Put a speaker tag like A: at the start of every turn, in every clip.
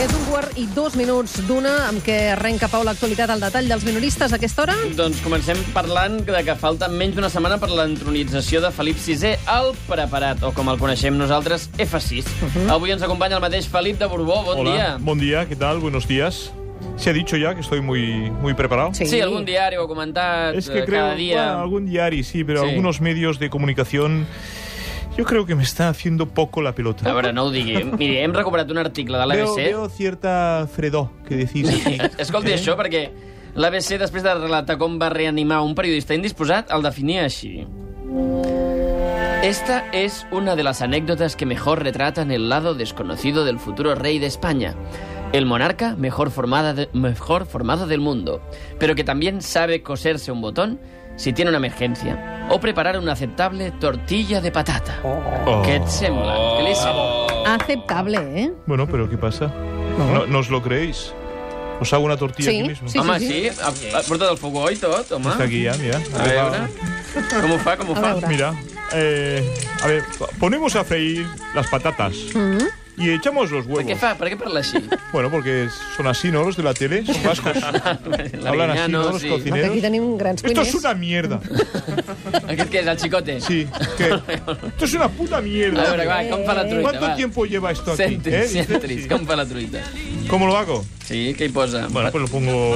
A: És 1:02 amb què arrenca, Pau, l'actualitat al detall dels minoristes a aquesta hora.
B: Doncs comencem parlant de que falta menys d'una setmana per l'entronització de Felip VI, el preparat, o com el coneixem nosaltres, F6. Avui ens acompanya el mateix Felip de Borbó. Bon dia.
C: Buen día, ¿qué tal? Buenos días. Se ha dicho ya que estoy muy preparado.
B: Sí, algún diari ho ha comentat
C: Es que creo,
B: cada dia.
C: bueno, algún diario sí, pero
B: Sí.
C: algunos medios de comunicación yo creo que me están haciendo poco la pelota.
B: A veure, no ho digui. Miri, hem recuperat un article de l'ABC.
C: Veo cierta fredor, que decís aquí.
B: Escolti, això, perquè l'ABC, després de relatar com va reanimar un periodista indisposat, el definia així. Esta es una de las anécdotas que mejor retratan el lado desconocido del futuro rey de España. El monarca mejor formado del mundo, pero que también sabe coserse un botón si tiene una emergencia, o preparar una aceptable tortilla de patata. Què et sembla? Què li sembla?
A: Aceptable, ¿eh?
C: Bueno, pero ¿qué pasa? ¿No os lo creéis? Os hago una tortilla
A: Sí,
C: aquí mismo.
A: sí.
B: Home, sí? Ha portat el fogó i tot, home.
C: Está aquí ya, mira.
B: A veure. Com ho fa, com ho fa?
A: veure.
C: Mira, a ver, ponemos a freír las patatas y echamos los
B: Per què
C: huevos.
B: Per què parla així?
C: Bueno, porque son así, ¿no? Los de la tele, son vascos. Hablan así, ¿no? Los
B: sí.
A: Perquè
C: cocineros.
A: aquí tenim grans
C: Esto
A: cuiners.
C: es una mierda.
B: Aquest què és, el xicote?
C: Sí, que esto es una puta mierda.
B: A veure, va, com fa la truita,
C: ¿Cuánto
B: va?
C: tiempo lleva esto aquí?
B: Centris,
C: Dice,
B: centris,
C: sí.
B: com fa la truita?
C: ¿Cómo lo hago?
B: Sí, què hi posa?
C: Bueno, pues lo pongo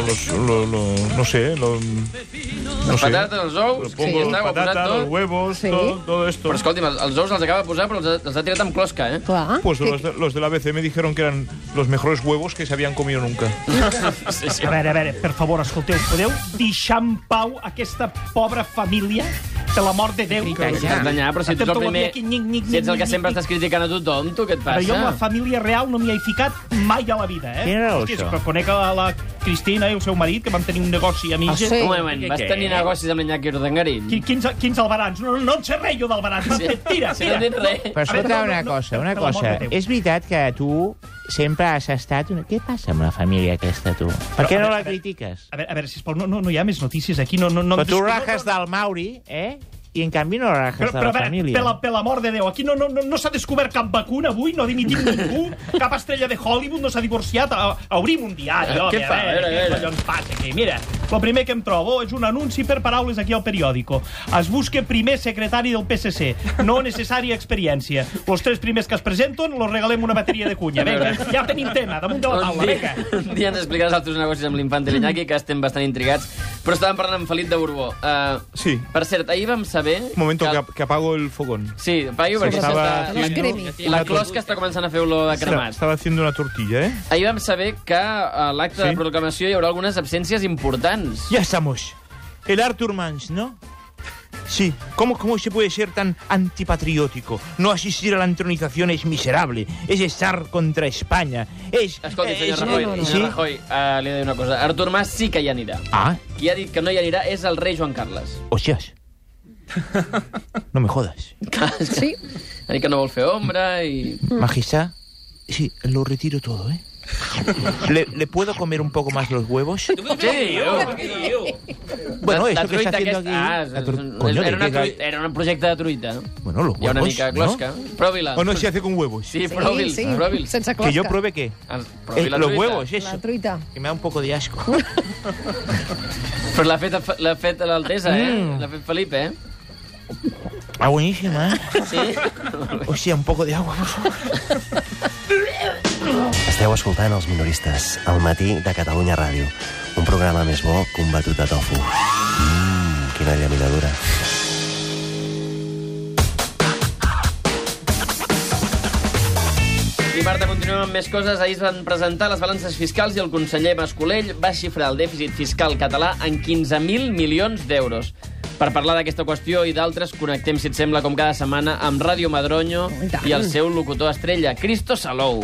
C: no sé, no
B: Les
C: sé.
B: patates, els ous,
C: Lo pongo
B: ja està, ho ha posat
C: patatas, los
B: tot.
C: huevos,
A: Sí.
C: todo esto.
B: Però escolti'm, els ous els acaba de posar, però els ha tirat amb closca, eh?
A: Clar.
C: Pues los de la ABC me dijeron que eran los mejores huevos que se habían comido nunca.
B: Sí, sí.
D: A veure, per favor, escolteu, podeu deixar en pau aquesta pobra família per l'amor de Déu?
B: D'anyà, però si ets el primer... Si ets el que sempre estàs criticant a tothom, tu què et
D: A veure, jo amb la
B: passa?
D: família real no m'hi he ficat mai a la vida, eh?
E: Quina raó,
D: Hòstia,
E: això?
D: però conec a la Cristina i el seu marit, que van tenir un negoci a mitges.
A: sí?
B: Un moment, vas tenir negocis amb l'Iñaki Urdangarín?
D: Quins albarans? No en sé res, jo d'albarans. M'han fet, tira.
B: Si no has dit res.
E: Però escolta una cosa.
D: per l'amor de Déu.
E: És veritat que tu sempre has estat... Què passa amb la família aquesta, tu? Per què no la critiques?
D: A veure, sisplau, no hi ha més notícies aquí. No,
E: Però tu rajes del Mauri, eh? I en canvi no rajes de
D: Però
E: la
D: a veure,
E: família.
D: per l'amor de Déu, aquí no s'ha descobert cap vacuna avui, no ha dimitit ningú, cap estrella de Hollywood no s'ha divorciat. Obrim un diari, home,
B: Què fa? A veure.
D: què collons passa aquí? Mira, el primer que em trobo és un anunci per paraules aquí al periòdico. Es busca primer secretari del PSC, no necessària experiència. Els 3 primers que es presenten los regalem una bateria de cunya. Vinga, ja tenim tema, damunt de la taula, vinga.
B: Un dia ens explicaràs els teus negocis amb l'infant de l'Iñaki, que estem bastant intrigats. Però estàvem parlant amb Felip de Borbó.
C: Sí.
B: Per cert, ahir vam saber...
C: Un momento, que apago el fogón.
B: Sí, paio, perquè
C: estava
B: s'està...
A: cremi.
B: La closca està començant a fer olor de cremat.
C: Estaba haciendo una tortilla, ¿eh?
B: Ahir vam saber que a l'acte de
C: Sí.
B: proclamació hi haurà algunes absències importants.
E: Ya estamos. El Artur Mas, ¿no? Sí. ¿Cómo se puede ser tan antipatriótico? No asistir a la entronización es miserable. Es estar contra España.
B: Escolti, senyor Rajoy,
E: ¿Sí?
B: senyor Rajoy, li he de dir una cosa. Artur Mas sí que hi anirà.
E: Ah,
B: Qui ha dit que no hi anirà és el rei Joan Carles.
E: hostias. No me jodas.
A: Sí.
B: Ha dit que no vol fer ombra i...
E: Majestad, sí, lo retiro todo, ¿eh? ¿Le puedo comer un poco más los huevos?
B: Sí,
E: Bueno,
B: la
E: esto que está haciendo aquí... Coño,
B: era un projecte de truita.
E: Bueno, los
B: Hi ha una
E: huevos,
B: mica de
E: ¿no?
B: closca. Provi-la.
C: ¿O no se hace con huevos?
B: Sí, provi'l,
A: Sí,
B: provi'l.
A: sense closca.
E: ¿Que yo pruebe qué?
B: Provi la
E: Los
B: truita.
E: huevos, eso.
A: La truita.
E: Que me da un poco de asco.
B: Però l'ha fet l'Altesa, L'ha fet Felip,
E: Ah, buenísima, ¿eh?
B: Sí?
E: Hostia, un poco de agua, por favor.
F: Esteu escoltant Els Minoristes, al matí de Catalunya Ràdio. Un programa més bo que un batut de tofu. Quina llaminadura.
B: I Marta, continuem amb més coses. Ahir es van presentar les balances fiscals i el conseller Mas-Colell va xifrar el dèficit fiscal català en 15.000 milions d'euros. Per parlar d'aquesta qüestió i d'altres, connectem, si et sembla, com cada setmana, amb Ràdio Madroño
A: I tant.
B: i el seu locutor estrella, Cristo Salou.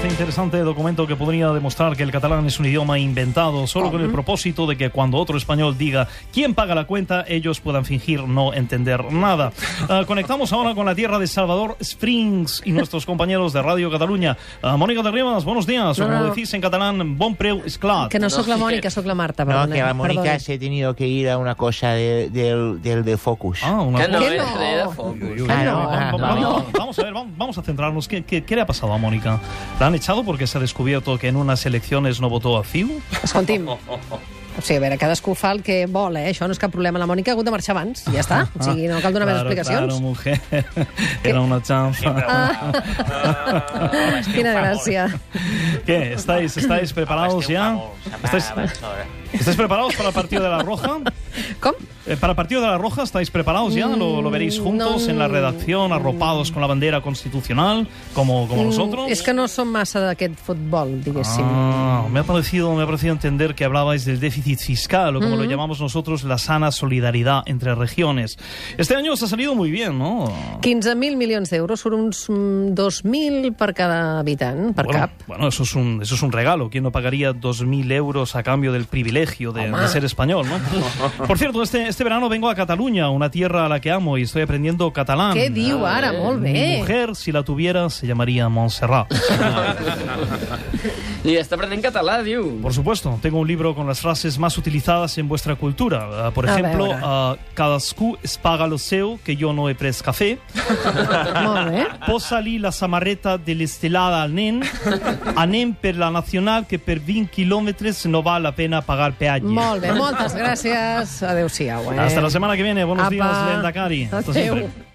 D: este interesante documento que podría demostrar que el catalán es un idioma inventado solo con el propósito de que cuando otro español diga quién paga la cuenta, ellos puedan fingir no entender nada. Conectamos ahora con la tierra de Salvador Springs y nuestros compañeros de Radio Catalunya. Mónica de Rivas, buenos días. O como decís en catalán, bon preu és clar.
A: Que no soc la Mònica, soc la Marta.
E: No,
A: perdona,
E: que la Mónica
A: perdona.
E: se ha tenido que ir a una cosa del de Focus.
B: Que no,
A: ¿Qué
B: es
A: no?
B: de Focus.
D: Vamos a ver, vamos a centrarnos. ¿Qué le ha pasado a Mónica? ¿La han echado porque se ha descubierto que en unas elecciones no votó a CiU?
A: Escolti'm, o sigui, a veure, cadascú fa el que vol, Això no és cap problema. La Mònica ha hagut de marxar abans, i ja està. O sigui, no cal donar més explicacions.
D: Claro, mujer. Era una chanza.
A: Quina gràcia.
D: ¿Qué? ¿Estáis preparados ya? ¿Estáis preparados para el partido de la Roja?
A: Com?
D: Para el partido de la Roja, ¿estáis preparados ya? ¿Lo veréis juntos en la redacción, arropados con la bandera constitucional, como nosotros?
A: És que no som massa d'aquest futbol, diguéssim.
D: Me ha parecido entender que hablabais del déficit fiscal, o como lo llamamos nosotros, la sana solidaridad entre regiones. Este año os ha salido muy bien, ¿no?
A: 15.000 milions d'euros, són uns 2.000 per cada habitant, per cap.
D: Bueno, eso es un regalo. ¿Quién no pagaría 2.000 euros a cambio del privilegio de ser español, no? Por cierto, este verano vengo a Cataluña, una tierra a la que amo y estoy aprendiendo catalán.
A: Què diu ara? Molt
D: Mi
A: bé.
D: mujer, si la tuviera, se llamaría Montserrat.
B: Y está aprendiendo catalán, diu.
D: Por supuesto, tengo un libro con las frases más utilizadas en vuestra cultura. Por
A: A
D: ejemplo,
A: veure.
D: cadascú es paga lo seu, que yo no he pres café.
A: Molt bé.
D: Posa-li la samarreta de l'estelada al nen. Anem per la nacional, que per 20 quilòmetres no val la pena pagar peatge.
A: Molt bé, moltes gràcies. Adéu-siau.
D: Hasta la semana que viene. Buenos
A: Apa.
D: días, Lendakari. Hasta
A: Adéu.
D: siempre.